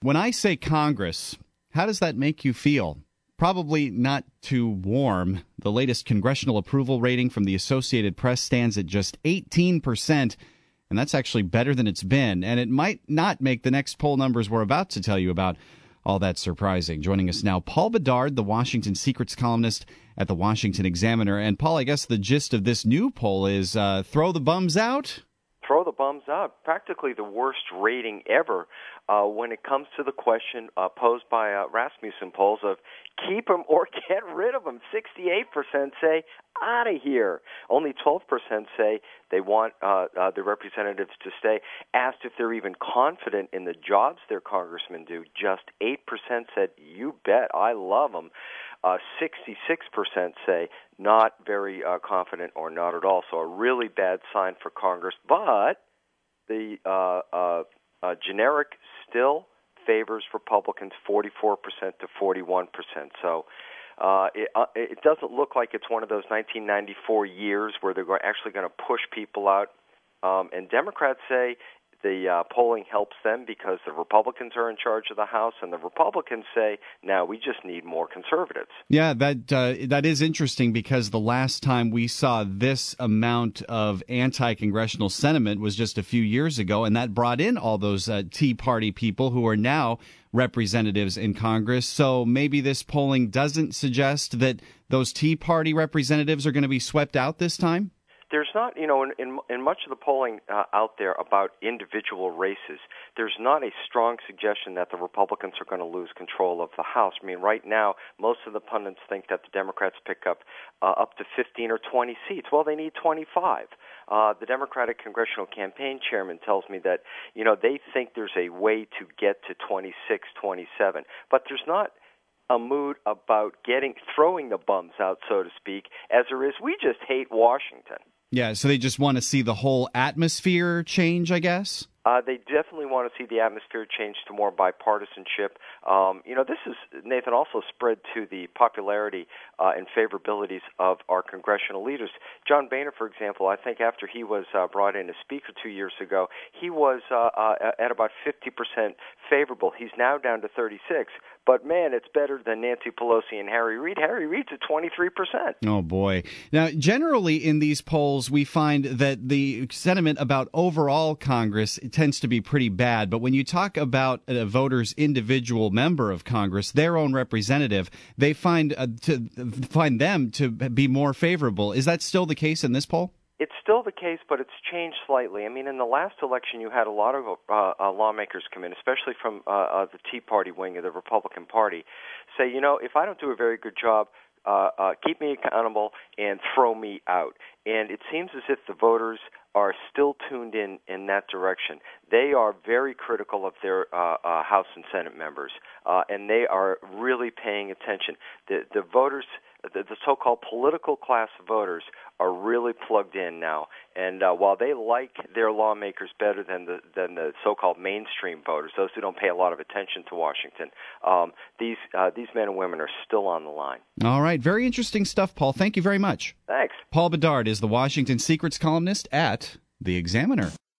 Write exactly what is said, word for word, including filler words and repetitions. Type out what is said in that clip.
When I say Congress, how does that make you feel? Probably not too warm. The latest congressional approval rating from the Associated Press stands at just eighteen percent, and that's actually better than it's been. And it might not make the next poll numbers we're about to tell you about all that surprising. Joining us now, Paul Bedard, the Washington Secrets columnist at the Washington Examiner. And Paul, I guess the gist of this new poll is uh, throw the bums out? Throw the bums out. Practically the worst rating ever uh, when it comes to the question uh, posed by uh, Rasmussen polls of keep them or get rid of them. sixty-eight percent say out of here. Only twelve percent say they want uh, uh, the representatives to stay. Asked if they're even confident in the jobs their congressmen do, just eight percent said, you bet, I love them. Uh, sixty-six percent say not very uh, confident or not at all. So a really bad sign for Congress. But the uh, uh, uh, generic still favors Republicans forty-four percent to forty-one percent. So uh, it, uh, it doesn't look like it's one of those nineteen ninety-four years where they're actually going to push people out. Um, and Democrats say the uh, polling helps them because the Republicans are in charge of the House, and the Republicans say, now we just need more conservatives. Yeah, that uh, that is interesting because the last time we saw this amount of anti-congressional sentiment was just a few years ago, and that brought in all those uh, Tea Party people who are now representatives in Congress. So maybe this polling doesn't suggest that those Tea Party representatives are going to be swept out this time? There's not, you know, in, in, in much of the polling uh, out there about individual races, there's not a strong suggestion that the Republicans are going to lose control of the House. I mean, right now, most of the pundits think that the Democrats pick up uh, up to fifteen or twenty seats. Well, they need twenty-five. Uh, the Democratic Congressional Campaign Chairman tells me that, you know, they think there's a way to get to twenty-six, twenty-seven. But there's not a mood about getting throwing the bums out, so to speak, as there is, we just hate Washington. Yeah, so they just want to see the whole atmosphere change, I guess? Uh, they definitely want to see the atmosphere change to more bipartisanship. Um, you know, this is, Nathan, also spread to the popularity uh, and favorabilities of our congressional leaders. John Boehner, for example, I think after he was uh, brought in as Speaker two years ago, he was uh, uh, at about fifty percent favorable. He's now down to thirty-six. But, man, it's better than Nancy Pelosi and Harry Reid. Harry Reid's at twenty-three percent. Oh, boy. Now, generally in these polls, we find that the sentiment about overall Congress tends to be pretty bad. But when you talk about a voter's individual member of Congress, their own representative, they find uh, to find them to be more favorable. Is that still the case in this poll? It's still the case, but it's changed slightly. I mean, in the last election, you had a lot of uh, uh, lawmakers come in, especially from uh, uh, the Tea Party wing of the Republican Party, say, you know, if I don't do a very good job, uh, uh, keep me accountable and throw me out. And it seems as if the voters are still tuned in in that direction. They are very critical of their uh, uh, House and Senate members, uh, and they are really paying attention. The, the voters, the, the so-called political class voters, are really plugged in now. And uh, while they like their lawmakers better than the than the so-called mainstream voters, those who don't pay a lot of attention to Washington, um, these uh, these men and women are still on the line. All right. Very interesting stuff, Paul. Thank you very much. Thanks. Paul Bedard is the Washington Secrets columnist at The Examiner.